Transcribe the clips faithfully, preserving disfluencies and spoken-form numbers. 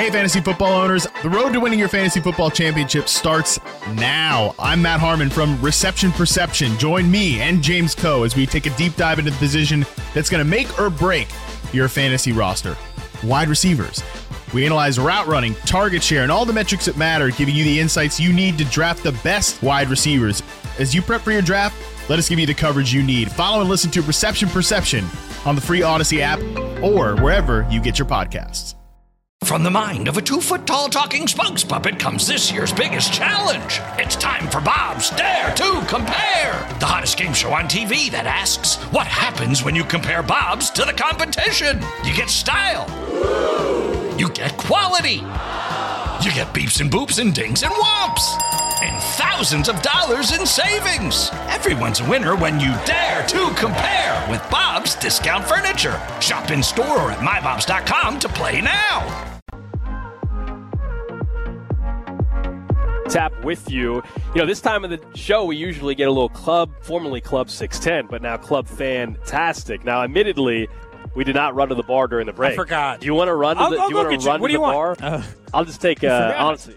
Hey, fantasy football owners. The road to winning your fantasy football championship starts now. I'm Matt Harmon from Reception Perception. Join me and James Coe as we take a deep dive into the position that's going to make or break your fantasy roster. Wide receivers. We analyze route running, target share, and all the metrics that matter, giving you the insights you need to draft the best wide receivers. As you prep for your draft, let us give you the coverage you need. Follow and listen to Reception Perception on the free Odyssey app or wherever you get your podcasts. From the mind of a two-foot-tall talking spokes puppet comes this year's biggest challenge. It's time for Bob's Dare to Compare, the hottest game show on T V that asks, what happens when you compare Bob's to the competition? You get style. You get quality. You get beeps and boops and dings and whomps. And thousands of dollars in savings. Everyone's a winner when you dare to compare with Bob's Discount Furniture. Shop in store or at my bobs dot com to play now. Tap with you. You know, this time of the show, we usually get a little club, formerly Club six ten, but now Club Fantastic. Now, admittedly, we did not run to the bar during the break. I forgot. Do you want to run to I'll, the, I'll do you want to run what to do the you bar? Want? Uh, I'll just take, uh, honestly,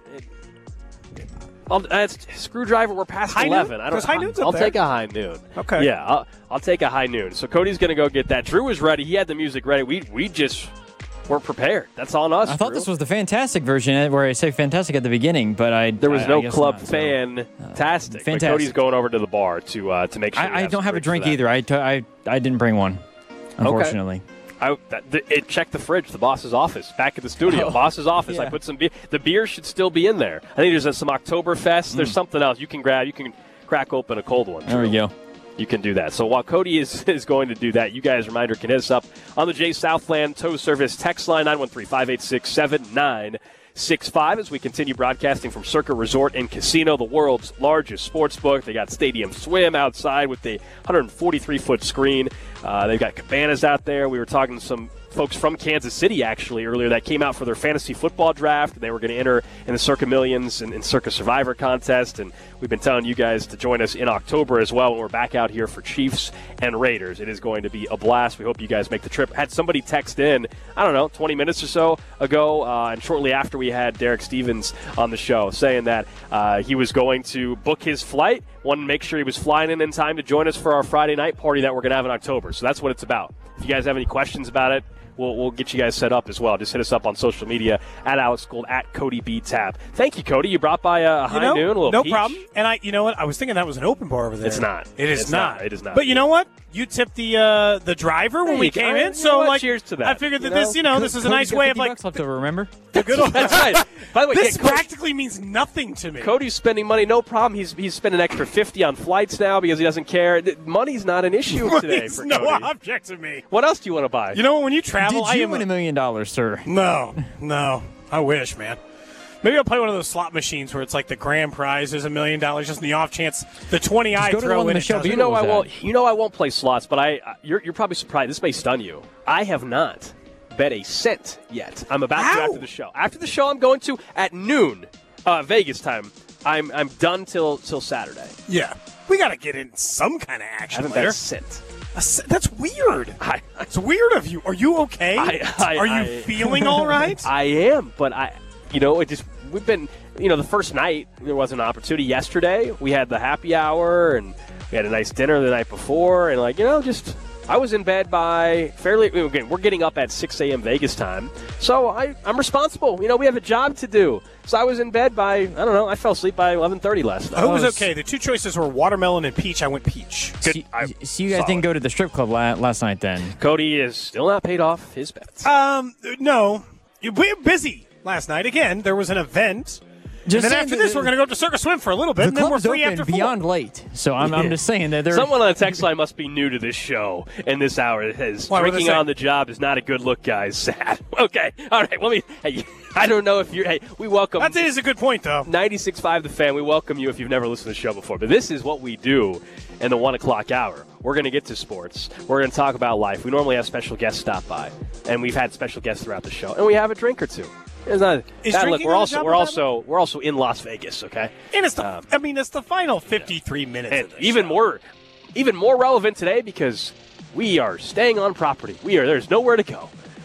I'll, uh, it's screwdriver, we're past high eleven. Noon? I don't high noon's I'll up there. take a high noon. Okay. Yeah, I'll, I'll take a high noon. So Cody's going to go get that. Drew was ready. He had the music ready. We we just weren't prepared. That's on us. I thought Drew. this was the fantastic version where I say fantastic at the beginning, but I There was I, no I guess club not, so. fantastic. Uh, But fantastic. Cody's going over to the bar to uh, to make sure. I, I have don't some have a drinks drink for that. either. I, t- I, I didn't bring one, unfortunately. I, that, the, it checked the fridge, the boss's office, back at the studio. Oh, boss's office. yeah. I put some beer. The beer should still be in there. I think there's uh, some Oktoberfest. There's Mm. something else you can grab. You can crack open a cold one. There we Drew. go. You can do that. So while Cody is, is going to do that, you guys, reminder, can hit us up on the J Southland Tow Service text line, nine one three, five eight six, seven nine six five, as we continue broadcasting from Circa Resort and Casino, the world's largest sports book. They got Stadium Swim outside with the one hundred forty-three foot screen. Uh, they've got cabanas out there. We were talking to some folks from Kansas City, actually, earlier that came out for their fantasy football draft. They were going to enter in the Circa Millions and, and Circa Survivor contest, and we've been telling you guys to join us in October as well when we're back out here for Chiefs and Raiders. It is going to be a blast. We hope you guys make the trip. Had somebody text in, I don't know, twenty minutes or so ago, uh, and shortly after we had Derek Stevens on the show, saying that uh, he was going to book his flight, wanted to make sure he was flying in in time to join us for our Friday night party that we're going to have in October. So that's what it's about. If you guys have any questions about it, We'll, we'll get you guys set up as well. Just hit us up on social media at Alex Gold, at Cody B. Tap. Thank you, Cody. You brought by a, a high you know, noon, a little no peach. problem. And I, you know what? I was thinking that was an open bar over there. It's not. It is It's not. not. It is not. But you know what? You tipped the uh, the driver when Hey, we you came got- in. you So know what? like, Cheers to that, I figured that you know? this, you know, this is a nice way of like left over. Remember? the good old. That's right. By the way, This yeah, Cody- practically means nothing to me. Cody's spending money, no problem. He's he's spending an extra fifty on flights now because he doesn't care. Th- Money's not an issue today It's for no Cody. object to me. What else do you want to buy? You know, when you travel, Did I you am win a million dollars, sir? No, no. I wish, man. Maybe I'll play one of those slot machines where it's like the grand prize is a million dollars, just in the off chance the twenty I go to the throw one in. Michelle it you doesn't. know was I that? won't. You know I won't play slots, but I. You're you're probably surprised. This may stun you. I have not bet a cent yet. I'm about How? to after the show. After the show, I'm going to at noon, uh, Vegas time. I'm I'm done till till Saturday. Yeah, we got to get in some kind of I action haven't bet later. a cent. A c- That's weird. I, It's weird of you. Are you okay? I- I- Are you I- feeling all right? I am, but I, you know, it just we've been, you know, the first night there was an opportunity. Yesterday we had the happy hour and we had a nice dinner the night before, and like you know, just I was in bed by fairly. Again, we're getting up at six a.m. Vegas time, so I I'm responsible. You know, we have a job to do, so I was in bed by I don't know. I fell asleep by eleven thirty last night. I was okay. The two choices were watermelon and peach. I went peach. Good. So, I- so you guys solid. didn't go to the strip club la- last night then? Cody is still not paid off his bets. Um, no, we were busy last night. Again, there was an event. Just and then saying after that this, the- we're going to go to Circus Swim for a little bit, The and then we're club's free open after four. beyond late, so I'm, I'm just saying that they're. Someone on the text line must be new to this show in this hour. That says Why, what'd they drinking say? on the job is not a good look, guys. Sad. Okay, all right. Let me. Hey, I don't know if you're. Hey, we welcome. That is a good point, though. ninety-six point five The Fan. We welcome you if you've never listened to the show before. But this is what we do in the one o'clock hour. We're going to get to sports. We're going to talk about life. We normally have special guests stop by, and we've had special guests throughout the show, and we have a drink or two. It's not. Is that, look, drinking we're on the also job we're a bad also we're also in Las Vegas. Okay. And it's the, Um, I mean, it's the final fifty-three minutes And of this even show. more, even more relevant today because we are staying on property. We are. There's nowhere to go.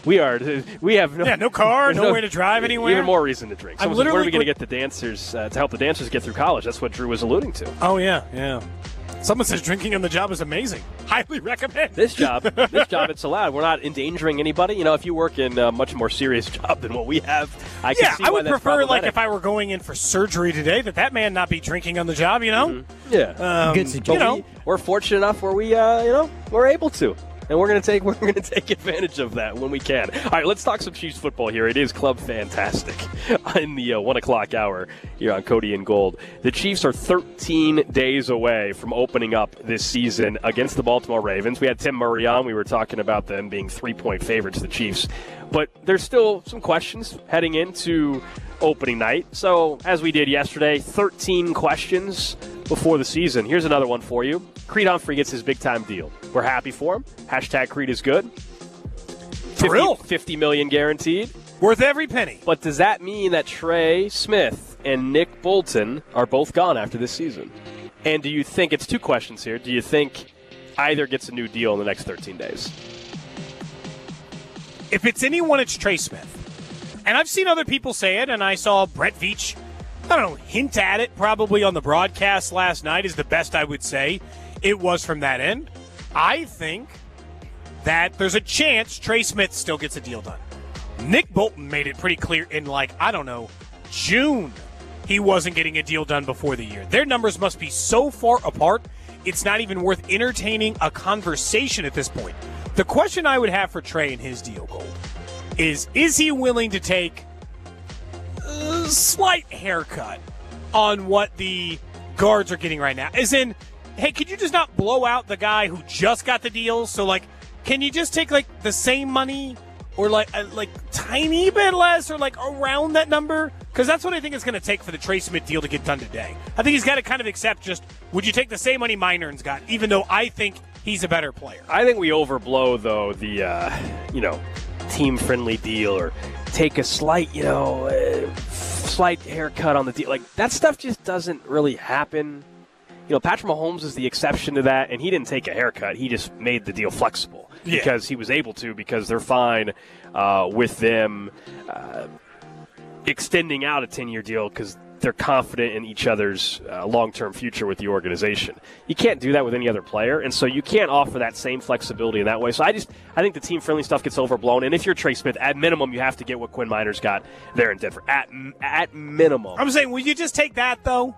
We are. We have no, yeah, no car, no, nowhere to drive anywhere. Even more reason to drink. I'm Someone says, where are we literally- going to get the dancers uh, to help the dancers get through college? That's what Drew was alluding to. Oh, yeah, yeah. Someone says drinking on the job is amazing. Highly recommend. This job, this job, it's allowed. We're not endangering anybody. You know, if you work in a much more serious job than what we have, I can Yeah, see I why would that's prefer, like, problematic. if I were going in for surgery today, that that man not be drinking on the job, you know? Mm-hmm. Yeah. Um, Good But suggestion. you know, we, we're fortunate enough where we, uh, you know, we're able to. And we're gonna take we're gonna take advantage of that when we can. All right, let's talk some Chiefs football here. It is Club Fantastic in the uh, one o'clock hour here on Cody and Gold. The Chiefs are thirteen days away from opening up this season against the Baltimore Ravens. We had Tim Murray on. We were talking about them being three-point favorites, the Chiefs, but there's still some questions heading into opening night. So as we did yesterday, thirteen questions before the season. Here's another one for you. Creed Humphrey gets his big-time deal. We're happy for him. Hashtag Creed is good. Thrilled. fifty, fifty million guaranteed. worth every penny. But does that mean that Trey Smith and Nick Bolton are both gone after this season? And do you think, it's two questions here, do you think either gets a new deal in the next thirteen days? If it's anyone, it's Trey Smith. And I've seen other people say it, and I saw Brett Veach, I don't know, hint at it probably on the broadcast last night is the best I would say it was from that end. I think that there's a chance Trey Smith still gets a deal done. Nick Bolton made it pretty clear in, like, I don't know, June, he wasn't getting a deal done before the year. Their numbers must be so far apart, it's not even worth entertaining a conversation at this point. The question I would have for Trey and his deal, Gold, is is he willing to take a slight haircut on what the guards are getting right now? As in, hey, could you just not blow out the guy who just got the deal? So, like, can you just take, like, the same money or, like, a, like tiny bit less or, like, around that number? Because that's what I think it's going to take for the Trey Smith deal to get done today. I think he's got to kind of accept just, would you take the same money Minern's got, even though I think he's a better player? I think we overblow, though, the, uh, you know, team-friendly deal or take a slight, you know, uh, slight haircut on the deal. Like, that stuff just doesn't really happen. You know, Patrick Mahomes is the exception to that, and he didn't take a haircut. He just made the deal flexible Yeah. because he was able to, because they're fine uh, with them uh, extending out a ten-year deal because they're confident in each other's uh, long-term future with the organization. You can't do that with any other player, and so you can't offer that same flexibility in that way. So I just I think the team-friendly stuff gets overblown, and if you're Trey Smith, at minimum, you have to get what Quinn Miners got there in Denver. At at minimum. I'm saying, will you just take that, though?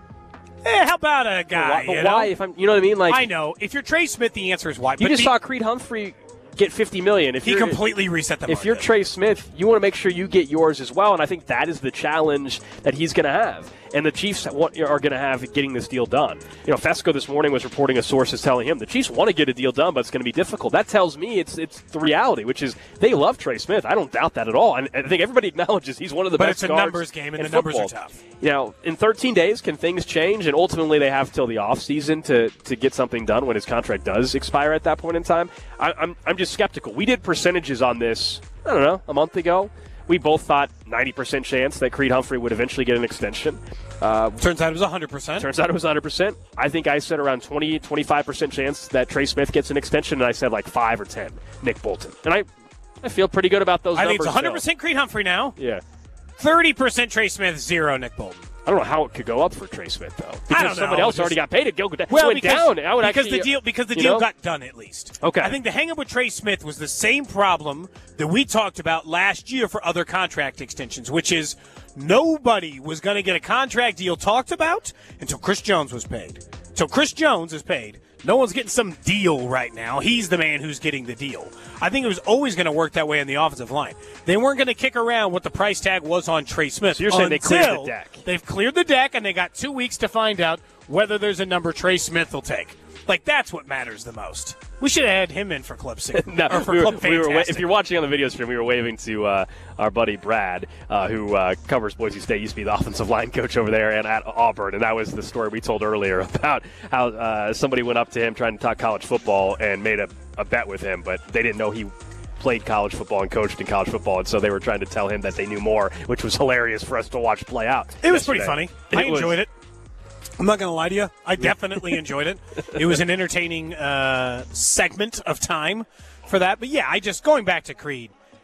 Eh, how about a guy? But why, but you why know? if I'm, you know what I mean? Like I know. If you're Trey Smith, the answer is why. you But just the- saw Creed Humphrey get fifty million dollars. If he you're, completely reset the market. If you're Trey Smith, you want to make sure you get yours as well, and I think that is the challenge that he's going to have. And the Chiefs are going to have getting this deal done. You know, Fesco this morning was reporting a source is telling him the Chiefs want to get a deal done, but it's going to be difficult. That tells me it's it's the reality, which is they love Trey Smith. I don't doubt that at all. And I think everybody acknowledges he's one of the But best it's a guards numbers game, and in the numbers football. are tough. You know, in thirteen days, can things change? And ultimately, they have till the offseason to to get something done when his contract does expire at that point in time. I, I'm I'm just skeptical. We did percentages on this, I don't know, a month ago. We both thought ninety percent chance that Creed Humphrey would eventually get an extension. Uh, Turns out it was one hundred percent. turns out it was one hundred percent. I think I said around twenty, twenty-five percent chance that Trey Smith gets an extension, and I said like five or ten, Nick Bolton. And I, I feel pretty good about those I numbers. think it's one hundred percent Creed Humphrey now. still. Yeah. thirty percent Trey Smith, zero Nick Bolton. I don't know how it could go up for Trey Smith, though. Because I don't know. somebody else Just- already got paid. It go it Well, went because, down. I would because actually, the deal because the you deal know? got done at least. Okay. I think the hang-up with Trey Smith was the same problem that we talked about last year for other contract extensions, which is nobody was going to get a contract deal talked about until Chris Jones was paid. Until Chris Jones is paid. No one's getting some deal right now. He's the man who's getting the deal. I think it was always going to work that way in the offensive line. They weren't going to kick around what the price tag was on Trey Smith. So you're saying they cleared the until deck. They've cleared the deck, and they got two weeks to find out whether there's a number Trey Smith will take. Like, that's what matters the most. We should have had him in for Club Sig. No, or for we were, Club we were, Fantastic. if you're watching on the video stream, we were waving to uh, our buddy Brad, uh, who uh, covers Boise State, used to be the offensive line coach over there and at Auburn, and that was the story we told earlier about how uh, somebody went up to him trying to talk college football and made a, a bet with him, but they didn't know he played college football and coached in college football, and so they were trying to tell him that they knew more, which was hilarious for us to watch play out. It was pretty yesterday. funny. I It was- enjoyed it. I'm not going to lie to you. I definitely enjoyed it. It was an entertaining uh, segment of time for that. But, yeah, I just, going back to Creed,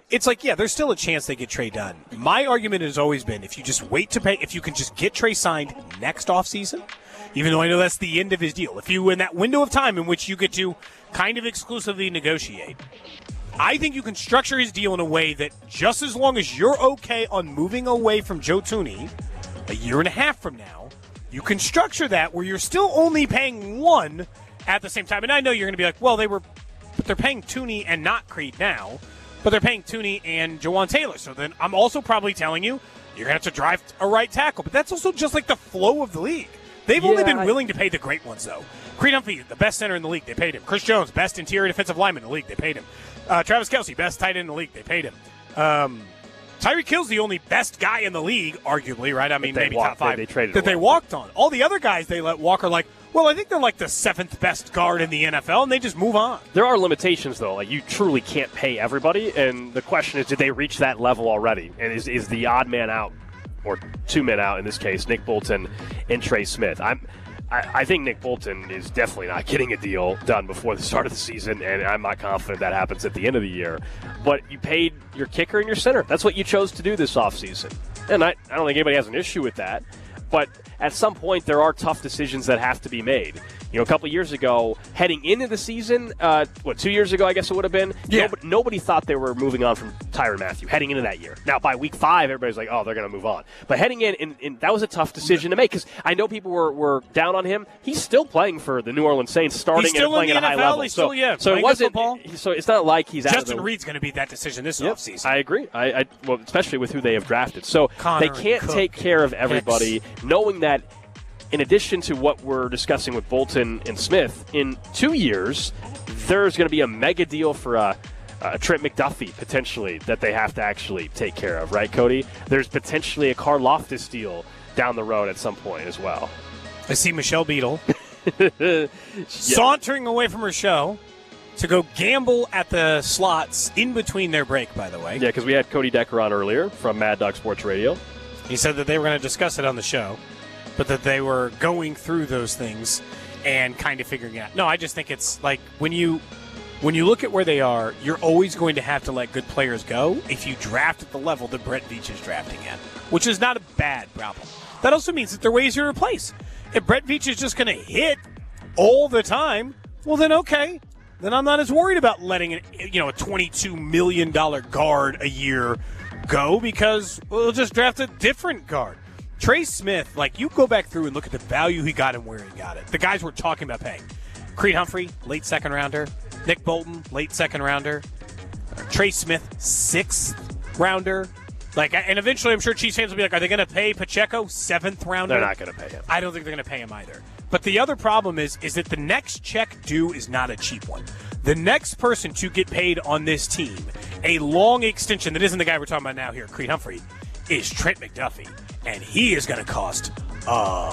it's like, yeah, there's still a chance they get Trey done. My argument has always been if you just wait to pay, if you can just get Trey signed next offseason, even though I know that's the end of his deal, if you in that window of time in which you get to kind of exclusively negotiate, I think you can structure his deal in a way that just as long as you're okay on moving away from Joe Thuney a year and a half from now, you can structure that where you're still only paying one at the same time. And I know you're going to be like, well, they were, but they're paying Thuney and not Creed now. But they're paying Thuney and Jawan Taylor. So then I'm also probably telling you you're going to have to drive a right tackle. But that's also just like the flow of the league. They've yeah, only been I... willing to pay the great ones, though. Creed Humphrey, the best center in the league, they paid him. Chris Jones, best interior defensive lineman in the league, they paid him. Uh, Travis Kelce, best tight end in the league, they paid him. Um, Tyreek Hill's the only best guy in the league, arguably, right? I mean, maybe walked, top five. They, they traded that they walked on. All the other guys they let walk are like, well, I think they're like the seventh best guard in the N F L, and they just move on. There are limitations, though. Like, you truly can't pay everybody, and the question is, did they reach that level already? And is is the odd man out, or two men out in this case, Nick Bolton and Trey Smith? I'm, I, I think Nick Bolton is definitely not getting a deal done before the start of the season, and I'm not confident that happens at the end of the year. But you paid your kicker and your center. That's what you chose to do this offseason. And I, I don't think anybody has an issue with that. But at some point, there are tough decisions that have to be made. You know, a couple years ago, heading into the season, uh, what, two years ago, I guess it would have been? Yeah. Nobody, nobody thought they were moving on from Tyrann Mathieu heading into that year. Now, by week five, everybody's like, oh, they're going to move on. But heading in, and, and that was a tough decision to make because I know people were, were down on him. He's still playing for the New Orleans Saints, starting and playing at a high N F L. level. He's still, so, yeah, so it wasn't. Football. So it's not like he's out Justin of the Reed's going to beat that decision this yep, offseason. I agree. I, I well, especially with who they have drafted. So Connor they can't Cook, take care of everybody, Hicks. knowing that. In addition to what we're discussing with Bolton and Smith, in two years, there's going to be a mega deal for a, a Trent McDuffie, potentially, that they have to actually take care of, right, Cody? There's potentially a Karlaftis deal down the road at some point as well. I see Michelle Beadle yeah. sauntering away from her show to go gamble at the slots in between their break, by the way. Yeah, because we had Cody Decker on earlier from Mad Dog Sports Radio. He said that they were going to discuss it on the show, but that they were going through those things and kind of figuring it out. No, I just think it's like when you when you look at where they are, you're always going to have to let good players go if you draft at the level that Brett Veach is drafting at, which is not a bad problem. That also means that there are ways to replace. If Brett Veach is just going to hit all the time, well, then okay. Then I'm not as worried about letting an, you know, a twenty-two million dollars guard a year go because we'll just draft a different guard. Trey Smith, like, you go back through and look at the value he got and where he got it. The guys we're talking about paying. Creed Humphrey, late second rounder. Nick Bolton, late second rounder. Trey Smith, sixth rounder. Like, and eventually I'm sure Chiefs fans will be like, are they going to pay Pacheco, seventh rounder? They're not going to pay him. I don't think they're going to pay him either. But the other problem is, is that the next check due is not a cheap one. The next person to get paid on this team, a long extension that isn't the guy we're talking about now here, Creed Humphrey, is Trent McDuffie. And he is going to cost a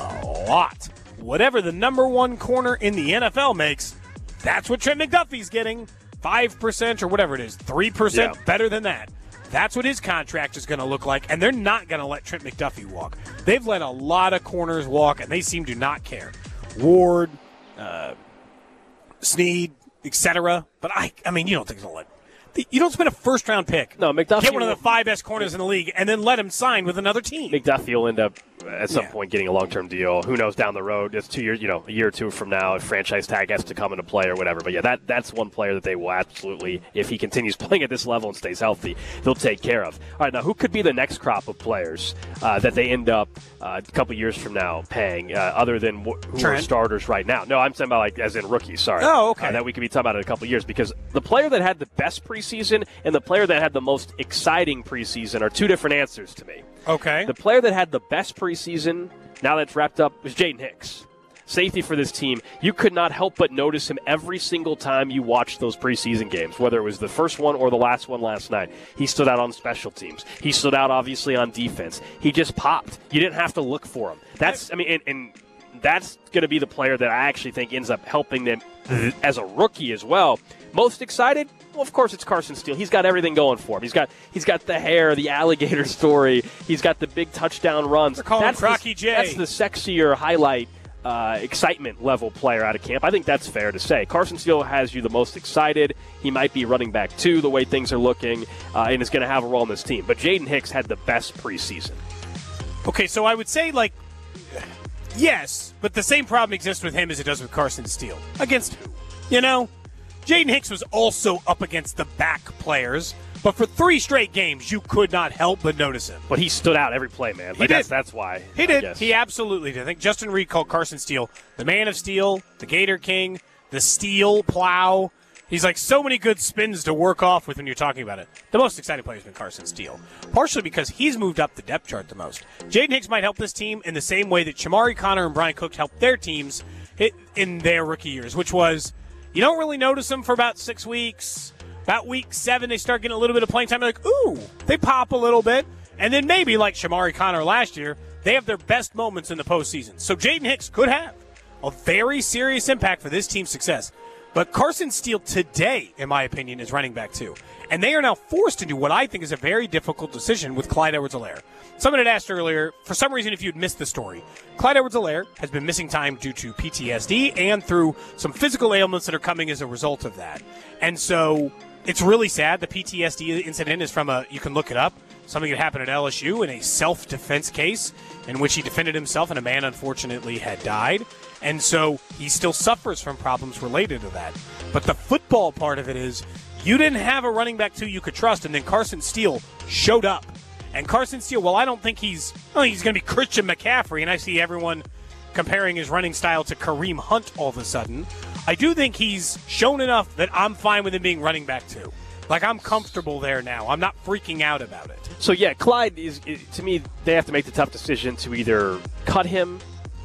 lot. Whatever the number one corner in the N F L makes, that's what Trent McDuffie's getting. five percent or whatever it is, three percent yeah. better than that. That's what his contract is going to look like. And they're not going to let Trent McDuffie walk. They've let a lot of corners walk, and they seem to not care. Ward, uh, Snead, et cetera. But, I I mean, you don't think they'll let You don't spend a first-round pick. No, McDuffie. Get one of the five best corners in the league, and then let him sign with another team. McDuffie will end up at some yeah. point getting a long-term deal. Who knows down the road? It's two years, you know, a year or two from now, if franchise tag has to come into play or whatever. But yeah, that that's one player that they will absolutely, if he continues playing at this level and stays healthy, they'll take care of. All right, now who could be the next crop of players uh, that they end up uh, a couple years from now paying, uh, other than wh- who Trent? are starters right now? No, I'm talking about like as in rookies. Sorry. Oh, okay. Uh, that we could be talking about in a couple years because the player that had the best preseason and the player that had the most exciting preseason are two different answers to me. Okay. The player that had the best preseason, now that's wrapped up, was Jaden Hicks. Safety for this team. You could not help but notice him every single time you watched those preseason games, whether it was the first one or the last one last night. He stood out on special teams. He stood out, obviously, on defense. He just popped. You didn't have to look for him. That's, I mean, and, and that's going to be the player that I actually think ends up helping them as a rookie as well. Most excited? Well, of course, it's Carson Steele. He's got everything going for him. He's got he's got the hair, the alligator story. He's got the big touchdown runs. They're calling that's him Crocky the, J. That's the sexier highlight uh, excitement level player out of camp. I think that's fair to say. Carson Steele has you the most excited. He might be running back two the way things are looking, uh, and is going to have a role in this team. But Jaden Hicks had the best preseason. Okay, so I would say, like, yes, but the same problem exists with him as it does with Carson Steele. Against who? You know? Jaden Hicks was also up against the back players, but for three straight games, you could not help but notice him. But he stood out every play, man. He Like, did. That's, that's why. He I did. guess. He absolutely did. I think Justin Reed called Carson Steele the man of steel, the Gator King, the steel plow. He's like so many good spins to work off with when you're talking about it. The most exciting player has been Carson Steele, partially because he's moved up the depth chart the most. Jaden Hicks might help this team in the same way that Shamari Connor and Brian Cook helped their teams in their rookie years, which was you don't really notice them for about six weeks. About week seven, they start getting a little bit of playing time. You're like, ooh, they pop a little bit. And then maybe, like Shamari Connor last year, they have their best moments in the postseason. So Jaden Hicks could have a very serious impact for this team's success. But Carson Steele today, in my opinion, is running back two. And they are now forced to do what I think is a very difficult decision with Clyde Edwards-Helaire. Someone had asked earlier, for some reason, if you'd missed the story, Clyde Edwards-Helaire has been missing time due to P T S D and through some physical ailments that are coming as a result of that. And so it's really sad. The P T S D incident is from a, you can look it up, something that happened at L S U in a self-defense case in which he defended himself and a man unfortunately had died. And so he still suffers from problems related to that. But the football part of it is you didn't have a running back two you could trust, and then Carson Steele showed up. And Carson Steele, well, I don't think he's, well, he's going to be Christian McCaffrey, and I see everyone comparing his running style to Kareem Hunt all of a sudden. I do think he's shown enough that I'm fine with him being running back two. Like, I'm comfortable there now. I'm not freaking out about it. So, yeah, Clyde is, to me, they have to make the tough decision to either cut him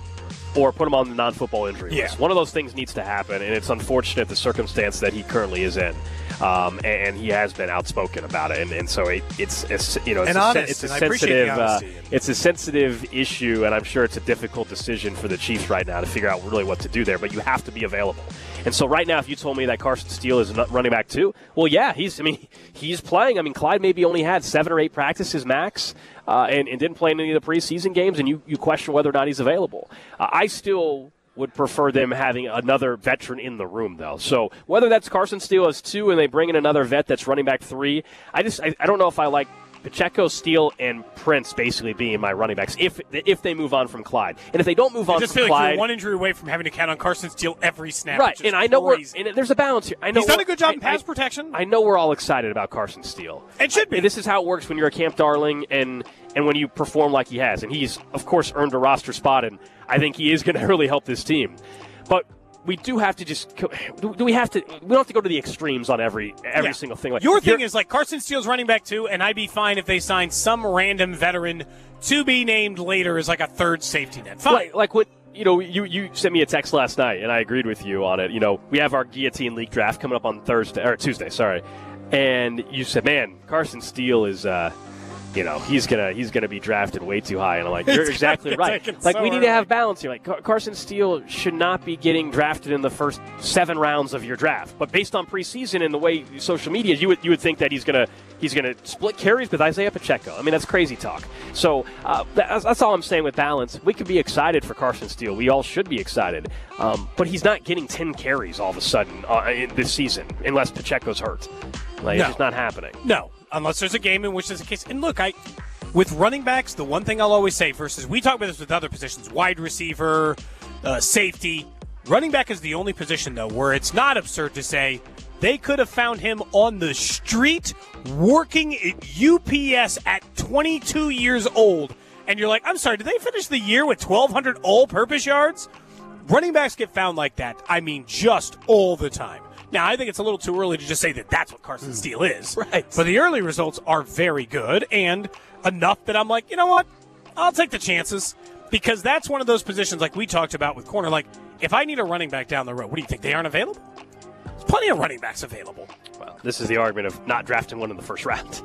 or put him on the non-football injury Yeah. list. One of those things needs to happen, and it's unfortunate the circumstance that he currently is in. Um, and he has been outspoken about it, and, and so it, it's, it's you know it's And a, honest, it's a and I appreciate sensitive the uh, honesty. it's a sensitive issue, and I'm sure it's a difficult decision for the Chiefs right now to figure out really what to do there. But you have to be available, and so right now, if you told me that Carson Steele is not running back too, well, yeah, he's I mean he's playing. I mean Clyde maybe only had seven or eight practices max, uh, and, and didn't play in any of the preseason games, and you you question whether or not he's available. Uh, I still would prefer them having another veteran in the room, though. So whether that's Carson Steele as two and they bring in another vet that's running back three, I just I, I don't know if I like Pacheco, Steele, and Prince basically being my running backs if if they move on from Clyde. And if they don't move I on just from feel like Clyde, you're one injury away from having to count on Carson Steele every snap. right? which is And I know we're, crazy. and there's a balance here. I know He's done we're- a good job in I- pass I- protection. I know we're all excited about Carson Steele. It should be. I mean, this is how it works when you're a camp darling and and when you perform like he has. And he's, of course, earned a roster spot, and I think he is going to really help this team. But we do have to just do, do we have to we don't have to go to the extremes on every every Yeah. single thing. Like, Your thing you're- is like Carson Steele's running back too, and I'd be fine if they signed some random veteran to be named later as like a third safety net. Fine. like, like what you know, you, you sent me a text last night, and I agreed with you on it. You know, we have our Guillotine League draft coming up on Thursday or Tuesday, sorry. And you said, "Man, Carson Steele is, uh, you know, he's gonna he's gonna be drafted way too high." And I'm like, "You're It's exactly gonna right. take it Like, so we need to early. have balance here. Like, Car- Carson Steele should not be getting drafted in the first seven rounds of your draft. But based on preseason and the way social media, you would you would think that he's gonna he's gonna split carries with Isaiah Pacheco. I mean, that's crazy talk. So uh, that's, that's all I'm saying with balance. We could be excited for Carson Steele. We all should be excited. Um, but he's not getting ten carries all of a sudden uh, in this season unless Pacheco's hurt. Like, No. it's just not happening. No, unless there's a game in which there's a case. And look, I with running backs, the one thing I'll always say versus we talk about this with other positions, wide receiver, uh, safety. Running back is the only position though where it's not absurd to say they could have found him on the street working at U P S at twenty-two years old, and you're like, I'm sorry, did they finish the year with twelve hundred all-purpose yards? Running backs get found like that. I mean, just all the time. Now, I think it's a little too early to just say that that's what Carson Steele is. Right. But the early results are very good and enough that I'm like, you know what? I'll take the chances because that's one of those positions like we talked about with corner. Like, if I need a running back down the road, what do you think? They aren't available? There's plenty of running backs available. Well, this is the argument of not drafting one in the first round.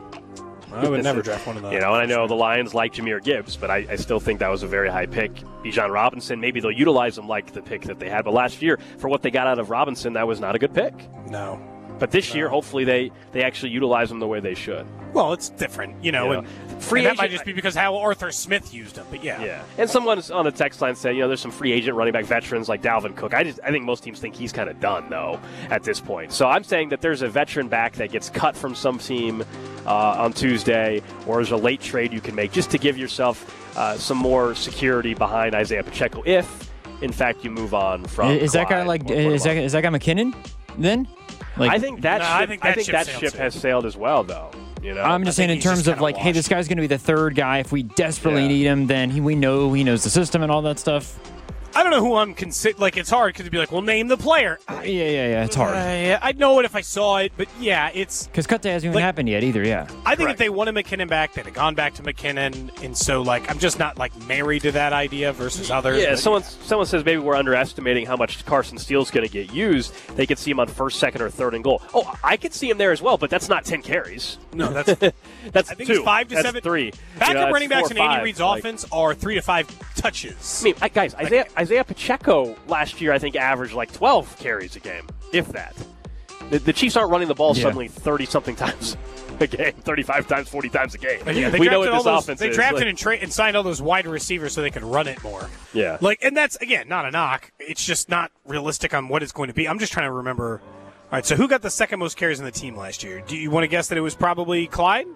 I would never draft one of those. You know, and I know the Lions like Jahmyr Gibbs, but I, I still think that was a very high pick. Bijan Robinson, maybe they'll utilize him like the pick that they had. But last year, for what they got out of Robinson, that was not a good pick. No. But this year, hopefully, they, they actually utilize them the way they should. Well, it's different, you know. You and, know, free and that agent, might just be because how Arthur Smith used them. But yeah, yeah. And someone's on the text line saying, you know, there's some free agent running back veterans like Dalvin Cook. I just I think most teams think he's kind of done though at this point. So I'm saying that there's a veteran back that gets cut from some team uh, on Tuesday, or there's a late trade you can make just to give yourself uh, some more security behind Isaiah Pacheco if, in fact, you move on from. Is Clyde that guy like is that, is that guy McKinnon then? Like, I think that No, ship, I think that I think ship that sailed ship too. has sailed as well, though. You know, I'm just I saying in think he's terms just of kinda like, hey, this washed. guy's going to be the third guy. If we desperately Yeah. need him, then he, we know he knows the system and all that stuff. I don't know who I'm consider. Like, it's hard because it'd be like, well, name the player. Yeah, yeah, yeah. It's hard Uh, I'd know it if I saw it, but yeah, it's. because cut day hasn't even Like- happened yet either. Yeah. I think Correct. if they wanted McKinnon back, they'd have gone back to McKinnon, and so like I'm just not like married to that idea versus others. Yeah, but, someone someone says maybe we're underestimating how much Carson Steele's going to get used. They could see him on first, second, or third and goal. Oh, I could see him there as well, but that's not ten carries. no, that's That's I think two. it's five to that's seven. three. Backup You know, that's running backs four in or Andy five. Reid's Like, offense are three to five touches. I mean, I- guys, Isaiah Isaiah Pacheco last year I think averaged like twelve carries a game, if that. The, the Chiefs aren't running the ball Yeah. suddenly thirty something times a game, thirty-five times, forty times a game. But yeah, they we know drafted what this all those, offense They is. drafted Like, and, tra- and signed all those wide receivers so they could run it more. Yeah. Like, and that's again not a knock. It's just not realistic on what it's going to be. I'm just trying to remember. All right, so who got the second most carries in the team last year? Do you want to guess that it was probably Clyde?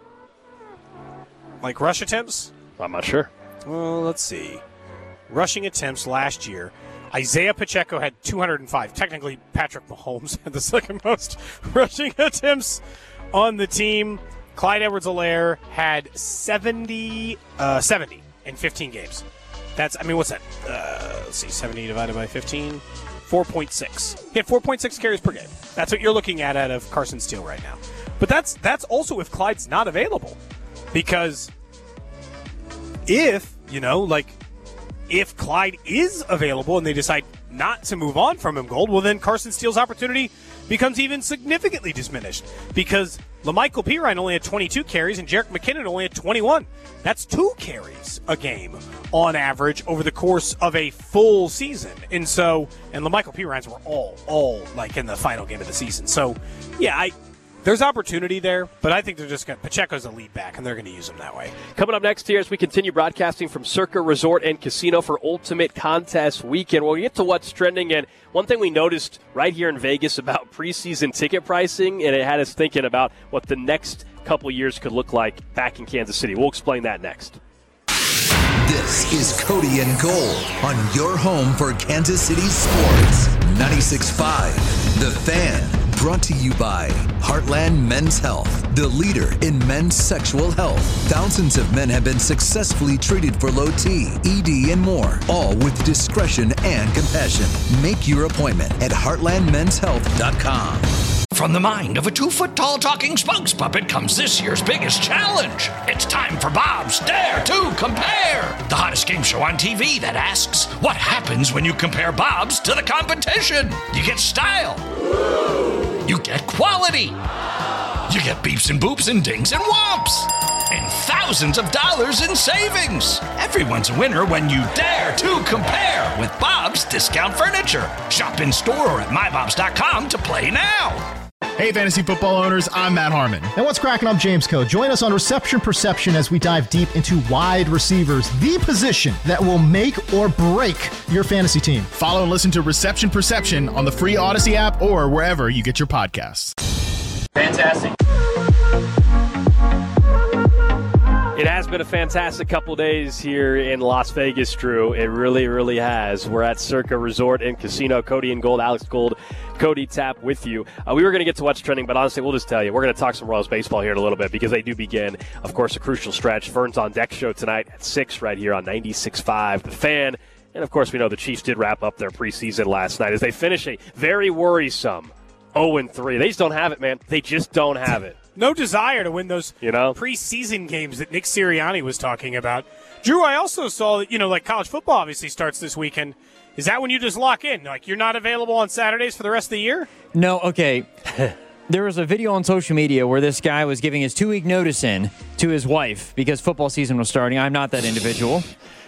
Like rush attempts? I'm not sure. Well, let's see. Rushing attempts last year. Isaiah Pacheco had two hundred five. Technically, Patrick Mahomes had the second most rushing attempts on the team. Clyde Edwards-Helaire had seventy, uh, seventy in fifteen games. That's, I mean, what's that? Uh, let's see, seventy divided by fifteen. four point six. He had four point six carries per game. That's what you're looking at out of Carson Steele right now. But that's that's also if Clyde's not available. Because if, you know, like, if Clyde is available and they decide not to move on from him, Gold, well, then Carson Steele's opportunity becomes even significantly diminished because LaMichael Pirine only had twenty-two carries and Jerick McKinnon only had twenty-one. That's two carries a game on average over the course of a full season. And so, and LaMichael Pirines were all, all like in the final game of the season. So, yeah, I... There's opportunity there, but I think they're just going to – Pacheco's a lead back, and they're going to use him that way. Coming up next here as we continue broadcasting from Circa Resort and Casino for Ultimate Contest Weekend. We'll get to what's trending. And one thing we noticed right here in Vegas about preseason ticket pricing, and it had us thinking about what the next couple years could look like back in Kansas City. We'll explain that next. This is Cody and Gold on your home for Kansas City sports. ninety-six point five The Fan. Brought to you by Heartland Men's Health, the leader in men's sexual health. Thousands of men have been successfully treated for low T, E D, and more, all with discretion and compassion. Make your appointment at heartland men's health dot com. From the mind of a two-foot-tall talking spokes puppet comes this year's biggest challenge. It's time for Bob's Dare to Compare, the hottest game show on T V that asks, what happens when you compare Bob's to the competition? You get style. You get quality. You get beeps and boops and dings and whomps. And thousands of dollars in savings. Everyone's a winner when you dare to compare with Bob's Discount Furniture. Shop in store or at my bobs dot com to play now. Hey, fantasy football owners, I'm Matt Harmon. And what's cracking? I'm James Coe. Join us on Reception Perception as we dive deep into wide receivers, the position that will make or break your fantasy team. Follow and listen to Reception Perception on the free Odyssey app or wherever you get your podcasts. Fantastic. It has been a fantastic couple days here in Las Vegas, Drew. It really, really has. We're at Circa Resort and Casino. Cody and Gold, Alex Gold, Cody Tapp with you. Uh, we were going to get to what's trending, but honestly, we'll just tell you. We're going to talk some Royals baseball here in a little bit because they do begin, of course, a crucial stretch. Vern's on Deck show tonight at six right here on ninety-six point five The Fan. And, of course, we know the Chiefs did wrap up their preseason last night as they finish a very worrisome oh and three. They just don't have it, man. They just don't have it. No desire to win those You know? preseason games that Nick Sirianni was talking about. Drew, I also saw that, you know, like college football obviously starts this weekend. Is that when you just lock in? Like, you're not available on Saturdays for the rest of the year? No, okay. There was a video on social media where this guy was giving his two-week notice in to his wife because football season was starting. I'm not that individual.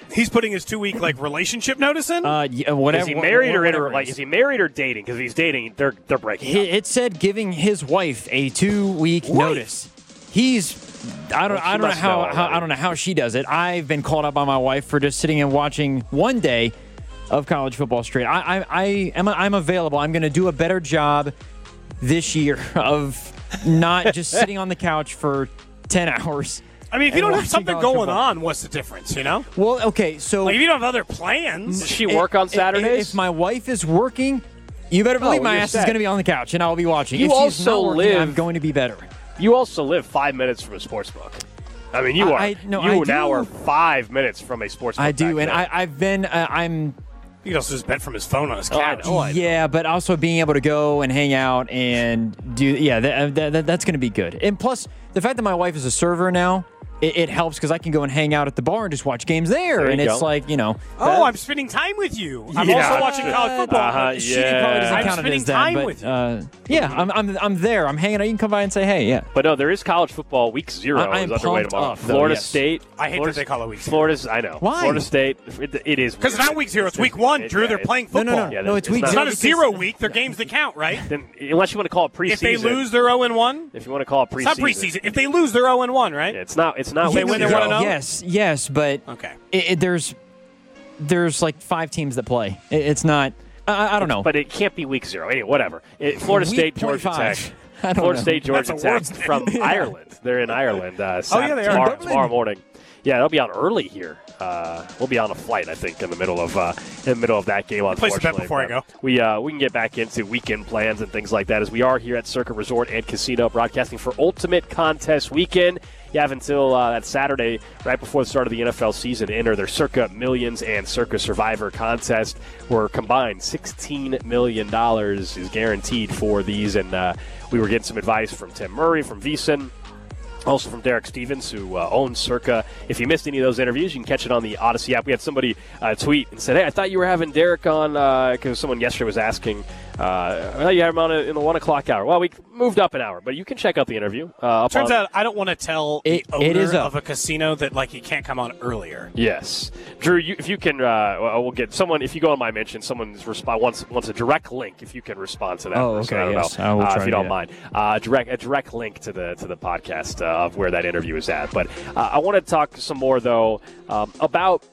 He's putting his two-week like relationship notice in. Uh, yeah, whatever. Is he married or whatever inter- like? Is he married or dating? Because if he's dating, they're they're breaking He, up. it said giving his wife a two-week Wife? notice. He's. I don't. Well, she I don't know must how, know how. already. I don't know how she does it. I've been called up by my wife for just sitting and watching one day of college football straight. I. I, I am. I'm available. I'm going to do a better job this year of not just sitting on the couch for ten hours. I mean, if you and don't have watching something college going football. on, what's the difference? You know, Well, okay, so like if you don't have other plans. Does she work on if- Saturdays? If my wife is working, you better believe Oh, my you're ass is set. going to be on the couch and I'll be watching. You if she's also not working, live- I'm going to be better. You also live five minutes from a sports book. I mean, you I- are. I- no, you I now do. are five minutes from a sports book. I do, back and then. I, I've been. Uh, I'm. You can also just bet from his phone on his Oh, I couch. know, I know. Yeah, but also being able to go and hang out and do. Yeah, that, that, that, that's going to be good. And plus, the fact that my wife is a server now, it, it helps because I can go and hang out at the bar and just watch games there. There you and it's go. like, you know. Oh, I'm spending time with you. I'm Yeah. also watching college football. Uh-huh, She yeah. probably doesn't I'm count it spending as that, time but, with you. Uh, yeah, I'm, I'm I'm there. I'm hanging out. You can come by and say, hey, yeah. But no, there is college football week zero I- I'm is underway pumped tomorrow. up, though, Florida yes. State. I hate Florida, that they call it week zero. Florida's. I know. Why? Florida State. It, it is. Because it's weird. not week zero. It's week one, it- Drew. yeah, They're it- playing No, football. no, no. Yeah, no, it's it's week not- It's zero. not a because- zero week. They're games that count, right? Then, unless you want to call it preseason. If they lose, they're zero and one. if you want to call it preseason, It's not preseason. If they lose, they're zero and one, right? Yeah, it's not. It's not. If they week win, they're zero. one and oh? Yes, yes, but Okay. it, it, there's there's like five teams that play. It, it's not. I, I don't know. But it can't be week zero. Anyway, whatever. It, Florida Week State, point Georgia five. Tech. I don't Florida know. State, Georgia That's a Tech word. from Ireland. They're in Ireland. Uh, Oh, yeah, they are. tomorrow, Dublin. tomorrow morning. Yeah, they'll be on early here. Uh, we'll be on a flight, I think, in the middle of uh, in the middle of that game. Place a bet Unfortunately, before I But go. We uh, we can get back into weekend plans and things like that as we are here at Circa Resort and Casino, broadcasting for Ultimate Contest Weekend. You have until uh, that Saturday, right before the start of the N F L season, to enter their Circa Millions and Circa Survivor contest, where combined sixteen million dollars is guaranteed for these. And uh, we were getting some advice from Tim Murray, from VSiN, also from Derek Stevens, who uh, owns Circa. If you missed any of those interviews, you can catch it on the Odyssey app. We had somebody uh, tweet and said, hey, I thought you were having Derek on, because someone yesterday was asking, uh, I thought you had him on in the one o'clock hour. Well, we moved up an hour, but you can check out the interview. Uh, up Turns on- out I don't want to tell It- the owner it is up. of a casino that like he can't come on earlier. Yes, Drew. You, if you can, uh, well, we'll get someone. If you go on my mention, someone's resp- wants wants a direct link. If you can respond to that, Oh, person, okay, I don't yes. know, I will uh, try if you to don't do mind. Uh, direct a direct link to the to the podcast uh, of where that interview is at. But uh, I want to talk some more though um, about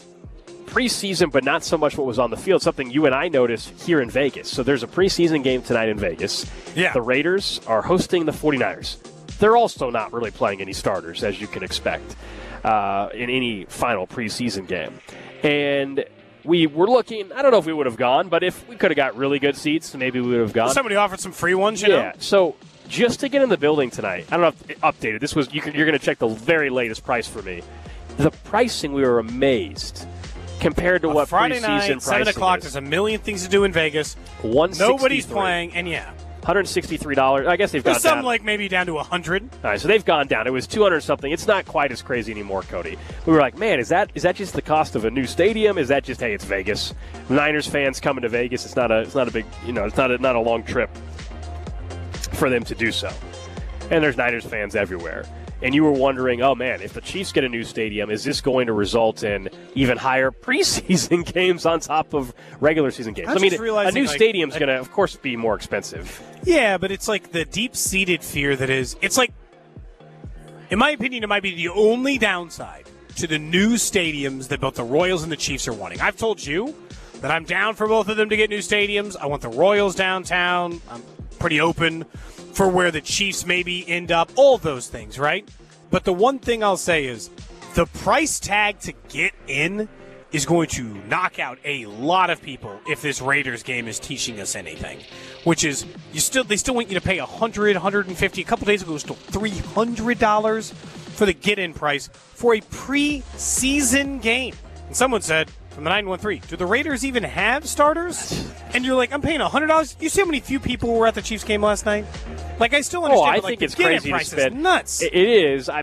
preseason, but not so much what was on the field. Something you and I noticed here in Vegas. So there's a preseason game tonight in Vegas. Yeah. The Raiders are hosting the 49ers. They're also not really playing any starters, as you can expect, uh, in any final preseason game. And we were looking, I don't know if we would have gone, but if we could have got really good seats, maybe we would have gone. Somebody offered some free ones, you Yeah. know? So just to get in the building tonight, I don't know if it updated. This was you can, you're going to check the very latest price for me. The pricing, we were amazed compared to A what Friday preseason night, pricing seven o'clock. is. There's a million things to do in Vegas. one sixty-three Nobody's playing, and yeah, one hundred sixty-three dollars. I guess they've there's gone some down. like maybe down to a hundred. All right, so they've gone down. It was two hundred something. It's not quite as crazy anymore, Cody. We were like, man, is that is that just the cost of a new stadium? Is that just hey, it's Vegas? Niners fans coming to Vegas. It's not a it's not a big you know it's not a, not a long trip for them to do so. And there's Niners fans everywhere. And you were wondering, oh man, if the Chiefs get a new stadium, is this going to result in even higher preseason games on top of regular season games? I was I mean, just a realizing, new like, stadium's I- going to, of course, be more expensive. Yeah, but it's like the deep-seated fear that is. It's like, in my opinion, it might be the only downside to the new stadiums that both the Royals and the Chiefs are wanting. I've told you that I'm down for both of them to get new stadiums. I want the Royals downtown. I'm pretty open for where the Chiefs maybe end up. All those things, right? But the one thing I'll say is the price tag to get in is going to knock out a lot of people if this Raiders game is teaching us anything, which is you still they still want you to pay one hundred, one hundred fifty. A couple days ago, it was still three hundred dollars for the get-in price for a preseason game. And someone said from the nine one three, do the Raiders even have starters? And you're like, I'm paying one hundred dollars. You see how many few people were at the Chiefs game last night? Like, I still understand. Oh, I but, like, think the it's get-in crazy to price spend. is nuts. It, it is. I mean, that,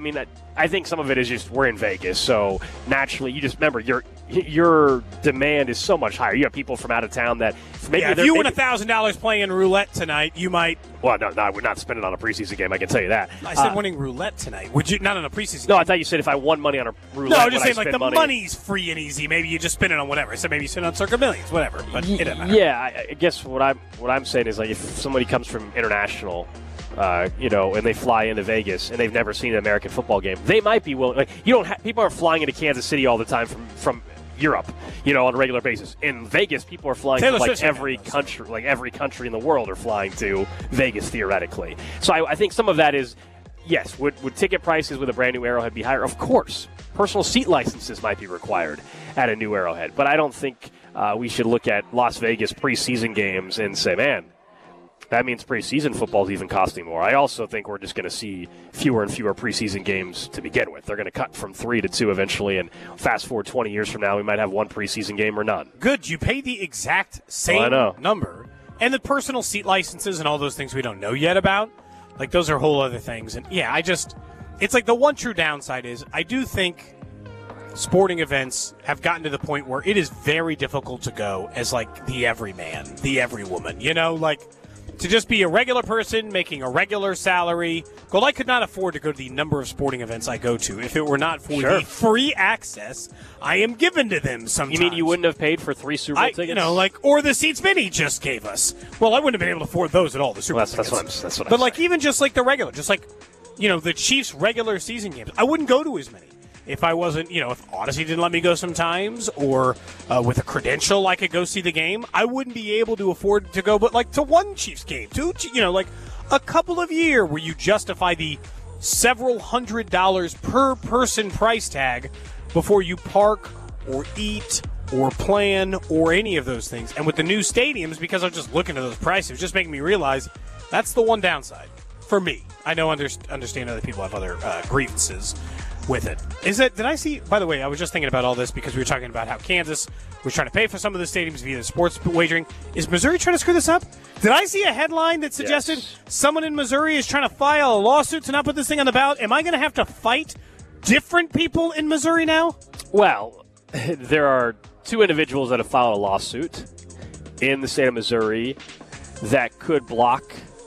I think some of it is just we're in Vegas, so naturally, you just remember your your demand is so much higher. You have people from out of town that maybe yeah, if you win a thousand dollars playing in roulette tonight, you might. Well, no, no, we're not spending on a preseason game. I can tell you that. I said uh, winning roulette tonight. Would you not on a preseason? No, game? I thought you said if I won money on a roulette. No, I'm just would saying I like the money? money's free and easy. Maybe you just spend it on whatever. So maybe you spend it on Circa Millions, whatever. But it doesn't matter. Yeah, I, I guess what I'm what I'm saying is like if somebody comes from international. Uh, you know, and they fly into Vegas and they've never seen an American football game. They might be willing. Like, you don't. Ha- people aren't flying into Kansas City all the time from, from Europe. You know, on a regular basis. In Vegas, people are flying Taylor to like Swift every country. Like every country in the world are flying to Vegas theoretically. So I, I think some of that is yes. Would would ticket prices with a brand new Arrowhead be higher? Of course. Personal seat licenses might be required at a new Arrowhead, but I don't think uh, we should look at Las Vegas preseason games and say, man. That means preseason football is even costing more. I also think we're just going to see fewer and fewer preseason games to begin with. They're going to cut from three to two eventually, and fast forward twenty years from now, we might have one preseason game or none. Good. You pay the exact same well, I know. number. And the personal seat licenses and all those things we don't know yet about, like those are whole other things. And, yeah, I just – it's like the one true downside is I do think sporting events have gotten to the point where it is very difficult to go as, like, the everyman, the everywoman. You know, like – to just be a regular person making a regular salary. Well, I could not afford to go to the number of sporting events I go to if it were not for sure. the free access I am given to them sometimes. You mean you wouldn't have paid for three Super Bowl I, tickets? You know, like, or the seats Vinny just gave us. Well, I wouldn't have been able to afford those at all, the Super well, Bowl that's, tickets. that's what I'm, that's what but, I'm like, saying. even just like the regular, just like, you know, the Chiefs' regular season games, I wouldn't go to as many. If I wasn't, you know, if Odyssey didn't let me go sometimes, or uh, with a credential I could go see the game, I wouldn't be able to afford to go, but like to one Chiefs game, two, you know, like a couple of year where you justify the several hundred dollars per person price tag before you park or eat or plan or any of those things. And with the new stadiums, because I'm just looking at those prices, it's just making me realize that's the one downside for me. I know under, understand other people have other uh, grievances with it. Is it, did I see, by the way, I was just thinking about all this because we were talking about how Kansas was trying to pay for some of the stadiums via the sports wagering. Is Missouri trying to screw this up? Did I see a headline that suggested yes. someone in Missouri is trying to file a lawsuit to not put this thing on the ballot? Am I going to have to fight different people in Missouri now? Well, there are two individuals that have filed a lawsuit in the state of Missouri that could block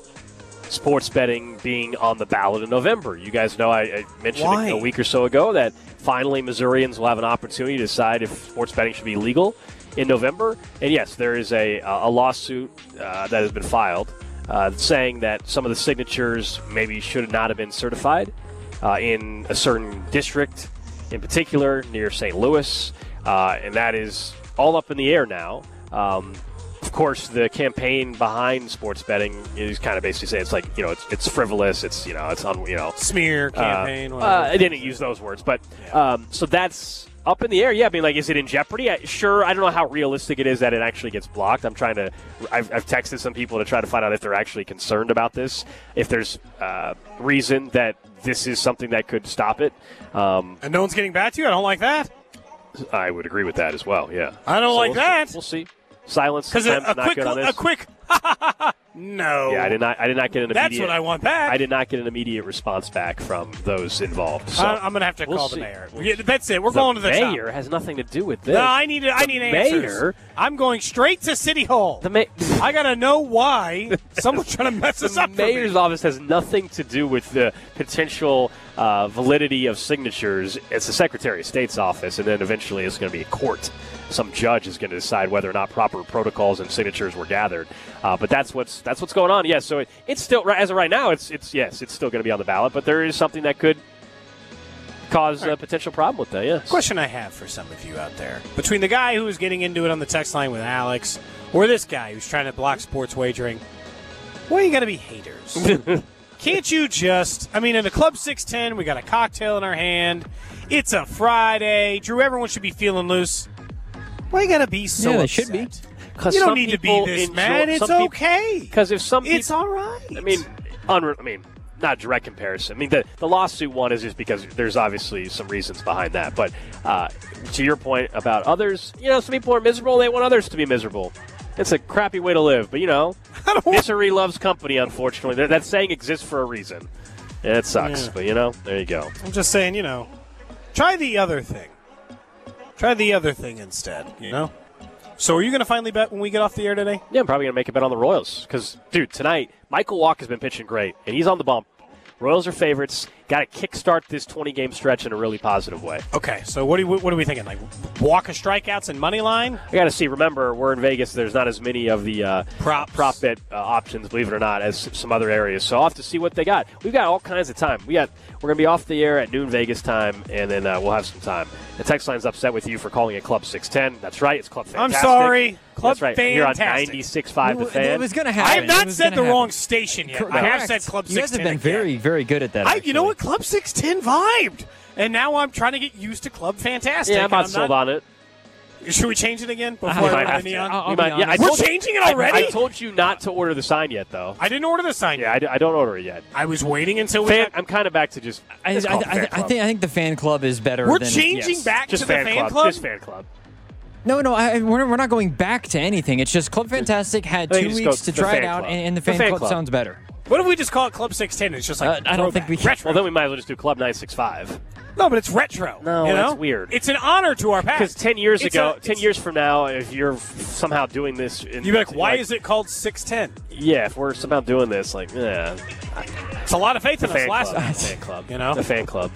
sports betting being on the ballot in November. You guys know I, I mentioned Why? a week or so ago that finally Missourians will have an opportunity to decide if sports betting should be legal in November. And yes, there is a, a lawsuit uh, that has been filed uh, saying that some of the signatures maybe should not have been certified uh, in a certain district, in particular near Saint Louis, uh, and that is all up in the air now. Um, Of course, the campaign behind sports betting is kind of basically saying it's like, you know, it's, it's frivolous. It's, you know, it's on, you know, Smear campaign. Uh, whatever. uh, I didn't use those words, but um, so that's up in the air. Yeah, I mean, like, is it in jeopardy? I, sure. I don't know how realistic it is that it actually gets blocked. I'm trying to. I've, I've texted some people to try to find out if they're actually concerned about this. If there's uh, reason that this is something that could stop it. Um, and no one's getting back to you? I don't like that. I would agree with that as well. Yeah. I don't So like we'll that. See. We'll see. Silence. Because a, sometimes a not quick, good on this. a quick, no. Yeah, I did not. I did not get an That's immediate. what I want back. I did not get an immediate response back from those involved. So I, I'm going to have to we'll call see. the mayor. Yeah, that's it. We're the going to the mayor top. has nothing to do with this. No, I need. I need answers. Mayor. I'm going straight to City Hall. The ma- I got to know why someone's trying to mess us the up. mayor's for me. office has nothing to do with the potential uh, validity of signatures. It's the Secretary of State's office, and then eventually it's going to be a court. Some judge is going to decide whether or not proper protocols and signatures were gathered. Uh, but that's what's that's what's going on. Yes, so it, it's still as of right now. It's it's yes, it's still going to be on the ballot. But there is something that could cause a potential problem with that. Yes. Question I have for some of you out there: between the guy who was getting into it on the text line with Alex, or this guy who's trying to block sports wagering, why you got to be haters? Can't you just? I mean, in the Club six ten, we got a cocktail in our hand. It's a Friday. Drew, everyone should be feeling loose. Why you gotta be so Yeah, they upset? should be. You don't some need to be people this enjoy- mad. It's some peop- okay. Because if some It's people, all right. I mean, unre- I mean, not direct comparison. I mean, the, the lawsuit one is just because there's obviously some reasons behind that. But uh, to your point about others, you know, some people are miserable. They want others to be miserable. It's a crappy way to live. But, you know, misery loves company, unfortunately. That, that saying exists for a reason. Yeah, it sucks, Yeah. but, you know, there you go. I'm just saying, you know, try the other thing. Try the other thing instead, you know? So are you going to finally bet when we get off the air today? Yeah, I'm probably going to make a bet on the Royals because, dude, tonight, Michael Walker's been pitching great, and he's on the bump. Royals are favorites. Got to kickstart this twenty-game stretch in a really positive way. Okay, so what are, we, what are we thinking? Like Walker strikeouts and money line? I got to see. Remember, we're in Vegas. There's not as many of the uh, Props. prop bet uh, options, believe it or not, as some other areas. So I'll have to see what they got. We've got all kinds of time. We got we're going to be off the air at noon Vegas time, and then uh, we'll have some time. The text line's upset with you for calling it Club six ten. That's right. It's Club Fantastic. I'm sorry. Club That's right. Fantastic. You're on ninety-six point five The Fan. It was going to I happen. have not It was said gonna the happen. wrong station yet. I have said Club You guys six ten have been again. very, very good at that. I, you know actually. what? Club six ten vibed. And now I'm trying to get used to Club Fantastic. Yeah, I'm not and sold on it. Should we change it again before I I might go to have the to. neon? I'll- I'll We be might- yeah, I honest. We're told- changing it I- already? I, told you not to order the sign yet, though. I didn't order the sign Yeah, I, yet. d- I don't order it yet. I was waiting until we Fan, got, I'm kind of back to just. I, it's I, called I, Fan I Club. think I think the fan club is better. We're than, changing yes. back just to the fan, fan club. club. Just fan club. No, no, I, we're, we're not going back to anything. It's just Club Fantastic had I think two just weeks go to the try fan it out, club. and, and the The fan, fan club, club. sounds better. What if we just call it Club six ten? It's just like Uh, I don't think we can. retro. Well, then we might as well just do Club nine six five. No, but it's retro. No, you know? that's weird. It's an honor to our past. Because ten years It's ago, a- ten it's- years from now, if you're somehow doing this, in, You'd be like, why is it called six ten? Yeah, if we're somehow doing this, like, yeah, It's a lot of faith the in us fan last club, time. the fan club, You know? the fan club.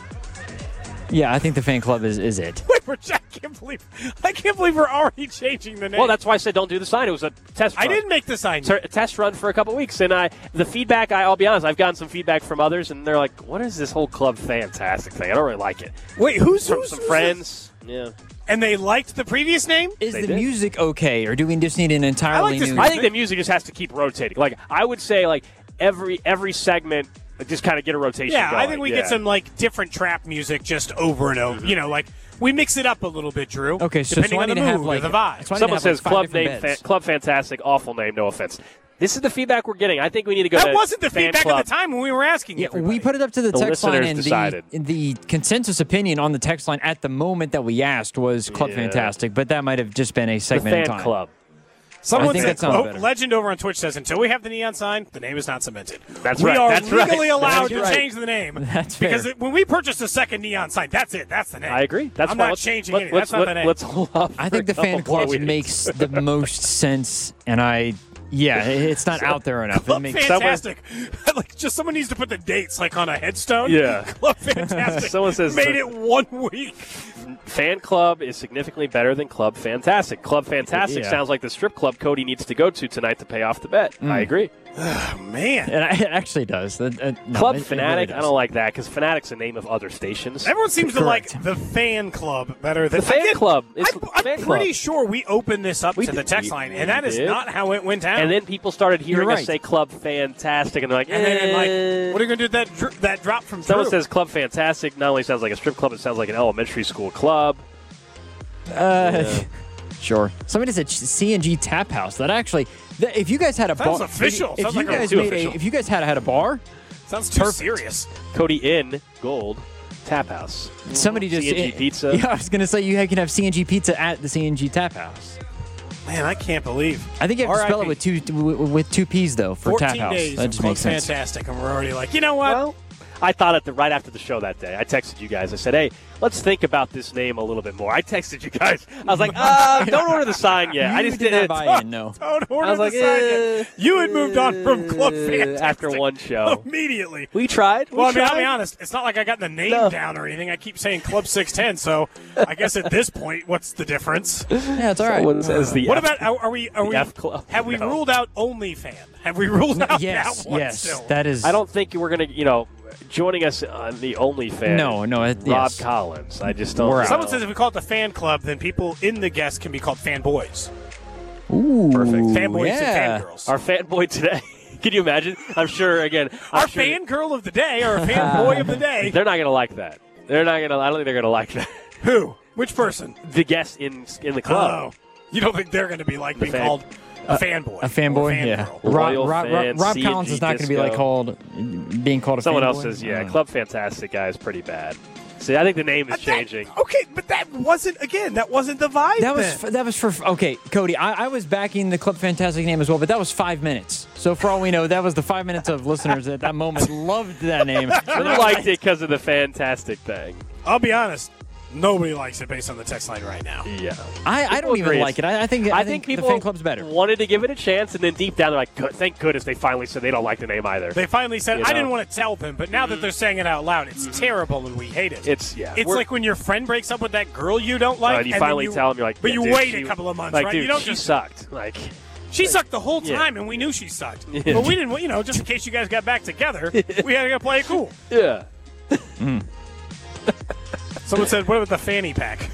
Yeah, I think the fan club is, is it. Wait, we're, I can't believe I can't believe we're already changing the name. Well, that's why I said don't do the sign. It was a test. I run. didn't make the sign. Ter- a test run for a couple weeks, and I the feedback. I, I'll be honest, I've gotten some feedback from others, and they're like, "What is this whole Club Fantastic thing? I don't really like it." Wait, who's From who's, some who's friends, yeah. And they liked the previous name? Is They the did. music okay, or do we just need an entirely this new? music. I think the music just has to keep rotating. Like I would say, like every every segment, just kind of get a rotation. Yeah, going. I think we Yeah. get some like different trap music just over and over. You know, like we mix it up a little bit, Drew. Okay, so- depending so I on the need to mood have, or like- the vibe. so I need to Someone have, like, says five Club different name, beds. fa- Club Fantastic, awful name. No offense. This is the feedback we're getting. I think we need to go. That to wasn't the fan feedback club. at the time when we were asking. Yeah, everybody. we put it up to the, The text line, listeners and decided. the, the consensus opinion on the text line at the moment that we asked was Club Yeah. Fantastic, but that might have just been a The segment in fan time. club. Someone I think said, that sounds oh, better. Legend over on Twitch says, until we have the neon sign, the name is not cemented. That's we right. are That's right. legally allowed That's to right. change the name. That's because fair. it, when we purchased a second neon sign, that's it. That's the name. I agree. That's I'm why not let's- changing let, anything. Let's, That's not the name. Let's hold off. I for think the a couple fan more club weeks. makes the most sense, and I, yeah, it's not out there enough. It Club makes Fantastic. like, just someone needs to put the dates like on a headstone. Yeah. Club Fantastic. Someone says- made it one week. Fan club is significantly better than Club Fantastic. Club Fantastic Yeah. sounds like the strip club Cody needs to go to tonight to pay off the bet. I agree. Man. and I, it actually does. That- uh, no, Club it- it Fanatic, really I does. don't like that because Fanatic's the name of other stations. Everyone seems to Correct. like the fan club better than The fan I get- club. It's I'm, the I'm fan pretty club. sure we opened this up We to did- the text we- line, and that we is did. not how it went down. And then people started hearing You're us right. say Club Fantastic, and they're like, And then, eh. like, what are you going to do with that dr- that drop from Someone Drew? says Club Fantastic not only sounds like a strip club, it sounds like an elementary school club. Uh, Sure. Somebody said C and G Tap House. That actually, th- if you guys had a Sounds bar, official. If, if Sounds you like a- guys too made official. a, if you guys had had a bar, Sounds too Perfect. serious. Cody in Gold Tap House. somebody just C and G Pizza. Yeah, I was gonna say you can have C and G Pizza at the C and G Tap House. Man, I can't believe. I think you have to spell R I it P. with two with with two P's though for fourteen Tap House. days That of just Club makes sense. Fantastic, and we're already like, you know what? Well, I thought it the, right after the show that day. I texted you guys. I said, hey, let's think about this name a little bit more. I texted you guys. I was like, uh, don't order the sign yet. I You just did didn't. not buy in. No. Don't order I was the like, sign eh, yet. You had moved on from Club Fantastic after one show. immediately. We tried. We Well, I mean, tried. I'll be honest. It's not like I got the name No. down or anything. I keep saying Club six ten, so I guess at this point, what's the difference? Yeah, it's all right. Someone says the What F- about are, are we? Are the we? F Club. Have we No. ruled out OnlyFan? Have we ruled out yes, that one yes, still? that is. I don't think we're going to, you know, joining us on the OnlyFans. No, no, it- Rob yes. Collins. I just don't We're know. out. Someone says if we call it the fan club, then people in the guests can be called fanboys, Ooh, Perfect. fanboys yeah. and fangirls. Our fanboy today. Can you imagine? I'm sure, again. I'm Our sure fangirl of the day or a fanboy of the day. They're not going to like that. They're not going to, I don't think they're going to like that. Who? Which person? The guests in in the club. Oh, you don't think they're going to be like being fan- called a fanboy? A fanboy, or yeah. fangirl? Rob, Royal Rob, fan, Rob, Rob C and Collins G is not going to be like disco. called being called a Someone fanboy. else says, yeah, Uh, Club Fantastic guy is pretty bad. See, I think the name is That- changing. okay, but that wasn't, again, that wasn't the vibe That was then. for, that was for okay, Cody. I, I was backing the Club Fantastic name as well, but that was five minutes. So for all we know, that was the five minutes of listeners at that moment loved that name. I liked it because of the fantastic thing. I'll be honest. Nobody likes it based on the text line right now. Yeah. I, I don't even agree. like it. I, I think I, I, think, think, people the fan club's better. wanted to give it a chance, and then deep down they're like, "Good- thank goodness they finally said they don't like the name either. They finally said, You I know? didn't want to tell them, but now that they're saying it out loud, it's terrible and we hate it. It's, yeah. It's we're- like when your friend breaks up with that girl you don't uh, like. and you and then finally you, tell them, you're like, but yeah, you dude, wait she- a couple of months, like, right? Dude, you don't she just sucked. Like, She sucked the whole Yeah. time, and we knew she sucked. But we didn't, you know, just in case you guys got back together, we had to play it cool. yeah. Someone said, what about the fanny pack?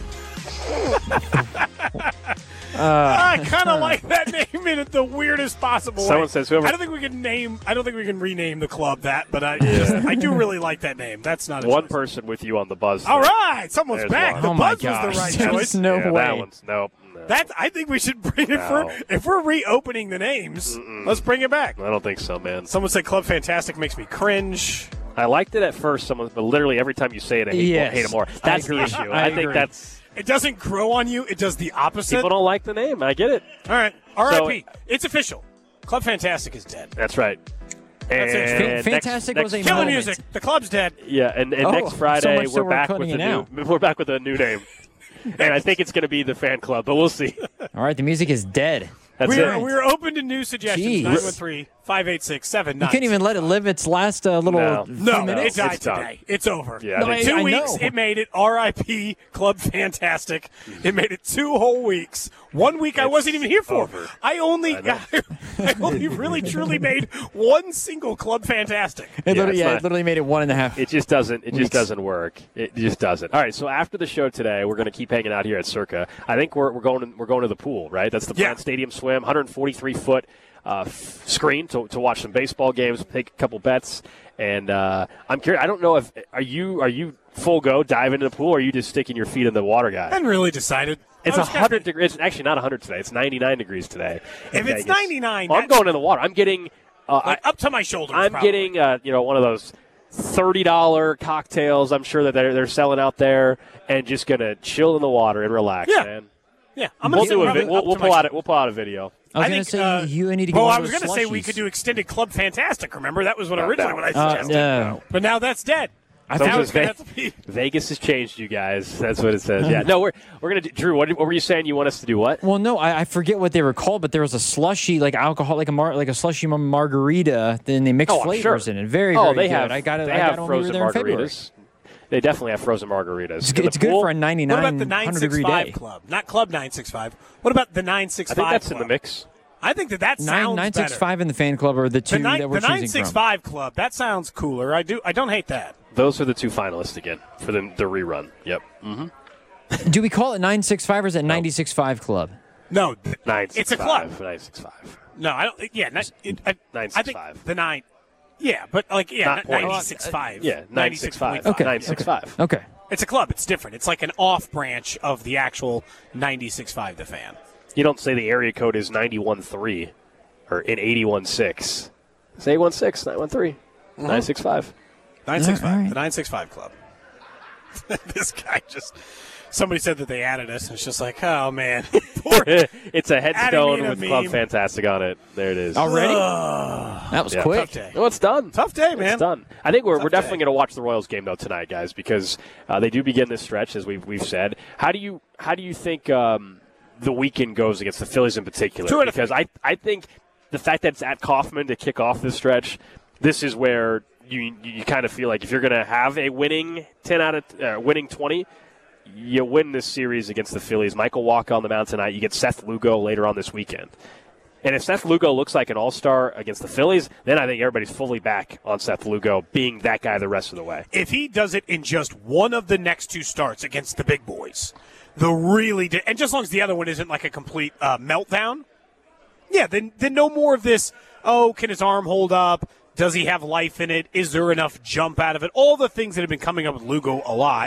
I kind of like that name in it the weirdest possible way. Someone says whoever- I don't think we can name. I don't think we can rename the club that, but I just, I do really like that name. That's not a One choice. person with you on the buzz. All thing. right, someone's There's back. one. The Oh my buzz was gosh. the right There's choice. no yeah, way. That one's nope. No. That I think we should bring it No. for if we're reopening the names. Let's bring it back. I don't think so, man. Someone said Club Fantastic makes me cringe. I liked it at first, someone, but literally every time you say it, I hate, Yes. hate it more. I That's the agree. issue. I I, think agree. that's It doesn't grow on you. It does the opposite. people don't like the name. I get it. All right, R I P. So- It's official. Club Fantastic is dead. That's right. And That's it. next- Fantastic next, was a Kill the moment. music. The club's dead. Yeah, and, and Oh, next so Friday much so we're we're back cutting with a it new. We're back with a new name, and I think it's going to be the fan club, but we'll see. All right, the music is dead. That's We're, it. we're open to new suggestions. Jeez. nine one three, five eight six, seven nine. You can't even let it live its last uh, little No. few No, minutes. it died It's done. today. It's over. Yeah, No, I think I- two I weeks, know. it made it. R I P Club Fantastic. It made it two whole weeks. One week I It's wasn't even here for. over. I only, I know. I, only really truly made one single Club Fantastic. It Yeah, literally, it's yeah, not- it literally made it one and a half. It just doesn't. It Weeks. just doesn't work. It just doesn't. All right. So after the show today, we're going to keep hanging out here at Circa. I think we're we're going to, we're going to the pool, right? That's the Yeah. Bryant Stadium Swim, one hundred forty-three foot uh, f- screen to to watch some baseball games, take a couple bets, and uh, I'm curious. I don't know if are you are you full go dive into the pool, or are you just sticking your feet in the water, guy? I hadn't really decided. It's I was one hundred degrees. It's actually not one hundred today. It's ninety-nine degrees today. in If it's Vegas. ninety-nine, oh, I'm that's- going in the water. I'm getting. Uh, Like I, up to my shoulders. I'm probably. getting, uh, you know, one of those thirty dollar cocktails. I'm sure that they're they're selling out there, and just gonna chill in the water and relax, Yeah. man. Yeah, I'm We'll gonna sit do a probably vi- we'll, up we'll to pull my out it. We'll pull out a video. I was I going think, to say uh, you need to get Well, one I of was those going to say we slushies. could do extended Club Fantastic. Remember that was what No, originally no. what I Uh, suggested. no. But now that's dead. I Those Now are it's going to Ve- have to be. Vegas has changed, you guys. That's what it says. Yeah. No, we're we're gonna do. Drew, what, what were you saying? You want us to do what? Well, no, I, I forget what they were called, but there was a slushy, like alcohol, like a mar- like a slushy mar- margarita. Then they mixed Oh, I'm flavors sure. in it. Very, oh, very they good. have. I got it. They I got have it when we were frozen there in February. margaritas. They definitely have frozen margaritas. It's, In good- the it's good pool, for a What ninety-nine about the nine hundred six degree five day. Club? Not Club nine six five. What about the nine six I five think that's Club? in the mix. I think that that Nine sounds nine better. six five in the fan club are the two The, nine, that we're the nine choosing six from. five Club. That sounds cooler. I do. I don't hate that. Those are the two finalists again for the the rerun. Yep. Mm-hmm. Do we call it nine six five or is it ninety-six five club? No, th- Nine. it's a club. Nine six five. No, I don't. Yeah, not, it, I, Nine I six think five. the nine. Yeah, but like yeah, Not not points. ninety-six five. Yeah. Nine six five. Okay. Nine six five. Okay. It's a club. It's different. It's like an off branch of the actual ninety-six five. The fan. You don't say the area code is ninety-one three or in eighty-one six. It's eight one six, nine one three, nine six five. Nine six All five. right. The nine six five club. This guy just. Somebody said that they added us. It's just like, oh man, poor. It's a Adding me headstone in a with Club meme. Fantastic on it. There it is. Already? That was Yeah. quick. Tough day. Oh, it's done. Tough day, man. It's done. I think we're, Tough we're definitely day. going to watch the Royals game though tonight, guys, because uh, they do begin this stretch as we've we've said. How do you how do you think um, the weekend goes against the Phillies in particular? Two out of Because I I think the fact that it's at Kauffman to kick off this stretch, this is where you you kind of feel like if you're going to have a winning ten out of uh, winning twenty. You win this series against the Phillies. Michael Wacha on the mound tonight. You get Seth Lugo later on this weekend. And if Seth Lugo looks like an all-star against the Phillies, then I think everybody's fully back on Seth Lugo being that guy the rest of the way. If he does it in just one of the next two starts against the big boys, the really di- and just as long as the other one isn't like a complete uh, meltdown, yeah, then then no more of this. Oh, can his arm hold up? Does he have life in it? Is there enough jump out of it? All the things that have been coming up with Lugo a lot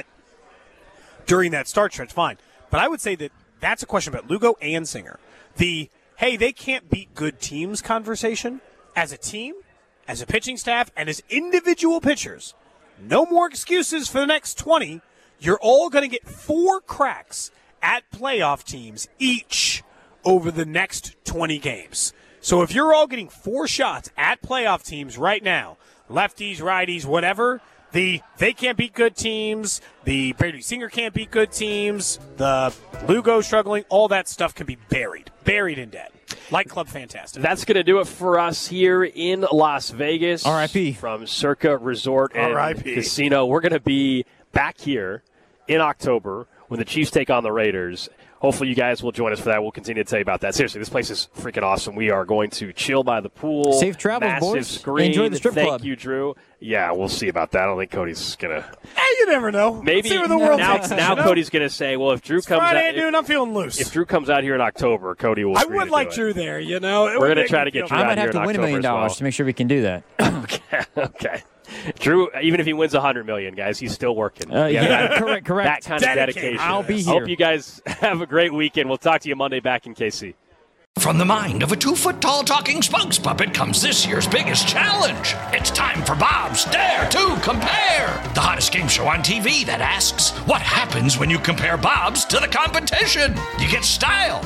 during that start stretch, fine. But I would say that that's a question about Lugo and Singer. The, hey, they can't beat good teams conversation as a team, as a pitching staff, and as individual pitchers. No more excuses for the next twenty you're all going to get four cracks at playoff teams each over the next twenty games. So if you're all getting four shots at playoff teams right now, lefties, righties, whatever, the they can't beat good teams, the Brady Singer can't beat good teams, the Lugo struggling, all that stuff can be buried, buried in debt. Like Club Fantastic. That's going to do it for us here in Las Vegas. R I P From Circa Resort and R I P Casino. We're going to be back here in October when the Chiefs take on the Raiders. Hopefully you guys will join us for that. We'll continue to tell you about that. Seriously, this place is freaking awesome. We are going to chill by the pool. Safe travels, Massive boys. Screen. Enjoy the strip Thank club. you, Drew. Yeah, we'll see about that. I don't think Cody's going to. Hey, you never know. Maybe see where the world now, takes us, now you know? Cody's going to say, well, if Drew It's comes Friday out. at noon, I'm feeling loose. If Drew comes out here in October, Cody will I agree would to like do Drew it. there, you know. It We're would going to make try me to get feel Drew I out might here have to in win a October million as well. dollars to make sure we can do that. okay, okay. Drew, even if he wins one hundred million dollars, guys, he's still working. Uh, yeah, that, correct, correct. That kind Dedicated. of dedication. I'll be Hope here. you guys have a great weekend. We'll talk to you Monday back in K C. From the mind of a two-foot-tall talking spokes puppet comes this year's biggest challenge. It's time for Bob's Dare to Compare, the hottest game show on T V that asks, what happens when you compare Bob's to the competition? You get style.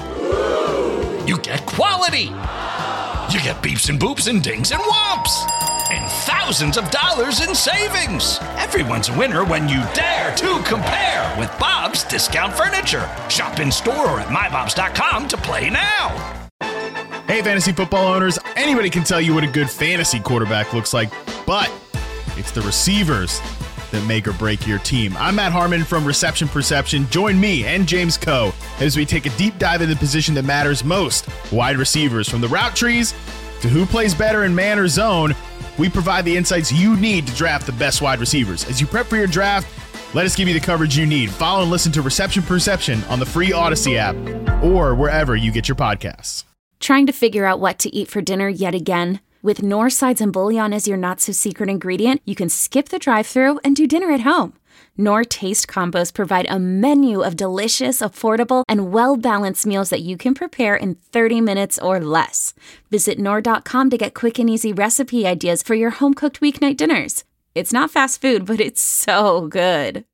You get quality. You get beeps and boops and dings and whomps. And thousands of dollars in savings. Everyone's a winner when you dare to compare with Bob's Discount Furniture. Shop in store or at my bobs dot com to play now. Hey, fantasy football owners, anybody can tell you what a good fantasy quarterback looks like, but it's the receivers that make or break your team. I'm Matt Harmon from Reception Perception. Join me and James Coe as we take a deep dive into the position that matters most, wide receivers. From the route trees to who plays better in man or zone, we provide the insights you need to draft the best wide receivers. As you prep for your draft, let us give you the coverage you need. Follow and listen to Reception Perception on the free Odyssey app or wherever you get your podcasts. Trying to figure out what to eat for dinner yet again? With Knorr sides and bouillon as your not-so-secret ingredient, you can skip the drive-thru and do dinner at home. Knorr Taste Combos provide a menu of delicious, affordable, and well-balanced meals that you can prepare in thirty minutes or less. Visit Knorr dot com to get quick and easy recipe ideas for your home-cooked weeknight dinners. It's not fast food, but it's so good.